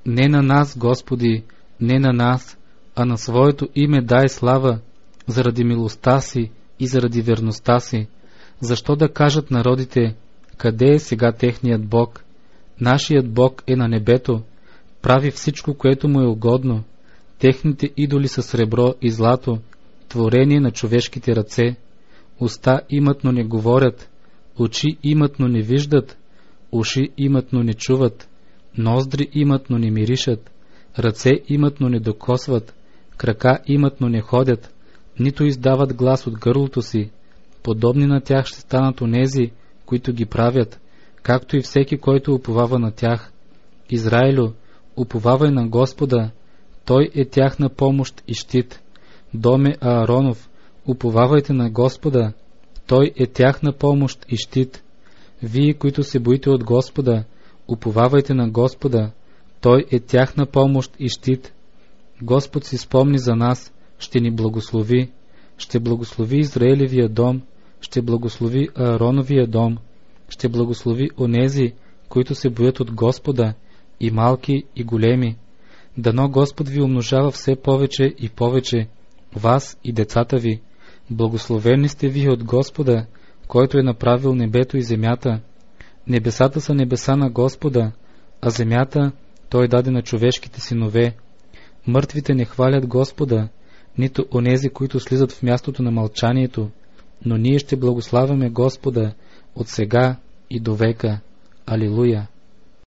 Не на нас, Господи, не на нас, а на Своето име дай слава, заради милостта си и заради верността си. Защо да кажат народите, къде е сега техният Бог? Нашият Бог е на небето, прави всичко, което му е угодно. Техните идоли са сребро и злато, творение на човешките ръце. Уста имат, но не говорят, очи имат, но не виждат, уши имат, но не чуват, ноздри имат, но не миришат, ръце имат, но не докосват, крака имат, но не ходят, нито издават глас от гърлото си. Подобни на тях ще станат онези, които ги правят, както и всеки, който уповава на тях. Израилю, уповавай на Господа, Той е тяхна помощ и щит. Доме Ааронов, уповавайте на Господа, Той е тяхна помощ и щит. Вие, които се боите от Господа, уповавайте на Господа, Той е тяхна помощ и щит. Господ си спомни за нас, ще ни благослови, ще благослови Израелевия дом, ще благослови Аароновия дом, ще благослови онези, които се боят от Господа, и малки, и големи. Дано Господ ви умножава все повече и повече, вас и децата ви. Благословени сте вие от Господа, който е направил небето и земята. Небесата са небеса на Господа, а земята Той даде на човешките синове. Мъртвите не хвалят Господа, нито онези, които слизат в мястото на мълчанието, но ние ще благославяме Господа от сега и до века. Алилуя!